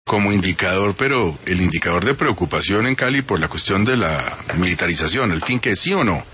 como indicador, pero el indicador de preocupación en Cali por la cuestión de la militarización, al fin que sí o no.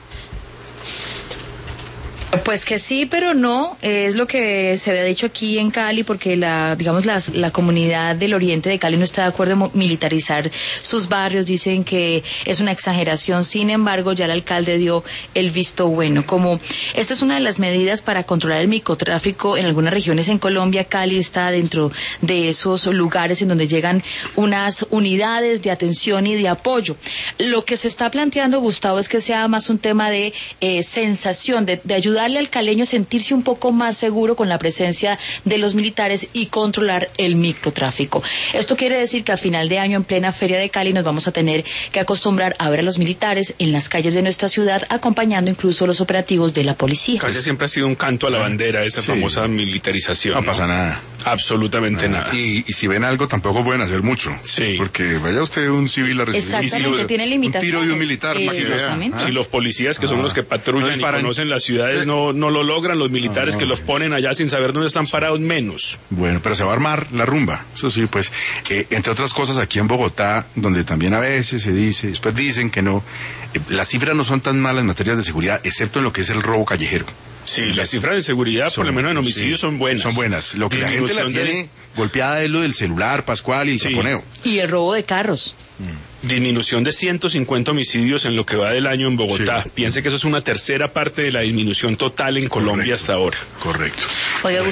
Pues que sí, pero no, es lo que se había dicho aquí en Cali, porque la comunidad del oriente de Cali no está de acuerdo en militarizar sus barrios, dicen que es una exageración. Sin embargo, ya el alcalde dio el visto bueno. Como esta es una de las medidas para controlar el microtráfico en algunas regiones en Colombia, Cali está dentro de esos lugares en donde llegan unas unidades de atención y de apoyo. Lo que se está planteando, Gustavo, es que sea más un tema de sensación, de ayudarle al caleño a sentirse un poco más seguro con la presencia de los militares y controlar el microtráfico. Esto quiere decir que a final de año, en plena Feria de Cali, nos vamos a tener que acostumbrar a ver a los militares en las calles de nuestra ciudad, acompañando incluso los operativos de la policía. Casi siempre ha sido un canto a la bandera, esa famosa militarización. No pasa nada. Absolutamente nada. Y si ven algo, tampoco pueden hacer mucho. Sí. Porque vaya usted un civil a recibir exactamente, tiene limitaciones. Un tiro de un militar. Exactamente. Si los policías, que son los que patrullan y conocen las ciudades, no lo logran, los militares que los ponen allá sin saber dónde están parados, menos. Bueno, pero se va a armar la rumba. Eso sí, pues, entre otras cosas, aquí en Bogotá, donde también a veces se dice, después dicen que no, las cifras no son tan malas en materia de seguridad, excepto en lo que es el robo callejero. Sí, las cifras de seguridad, por lo menos en homicidios, son buenas. Son buenas. Lo que la gente la tiene golpeada es lo del celular, Pascual, y el saponeo. Y el robo de carros. Disminución de 150 homicidios en lo que va del año en Bogotá. Sí. Piense que eso es una tercera parte de la disminución total en Colombia hasta ahora. Correcto. Oiga,